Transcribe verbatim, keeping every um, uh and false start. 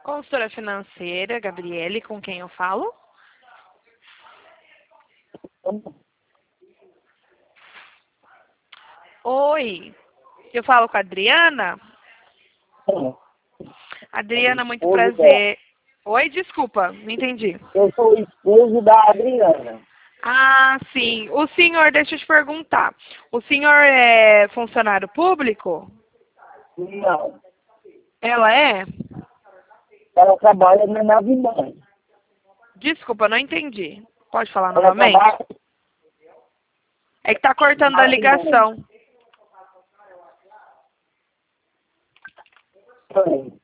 Consultora financeira, Gabriele, com quem eu falo? Oi, eu falo com a Adriana? Adriana, muito Esposo dela. prazer. Oi, desculpa, não entendi. Eu sou o esposo da Adriana. Ah, sim. O senhor, deixa eu te perguntar. O senhor é funcionário público? Não, Ela é? ela trabalha na nave mãe. Desculpa, não entendi. Pode falar Ela novamente? trabalha É que tá cortando na a nave mãe. ligação. Também.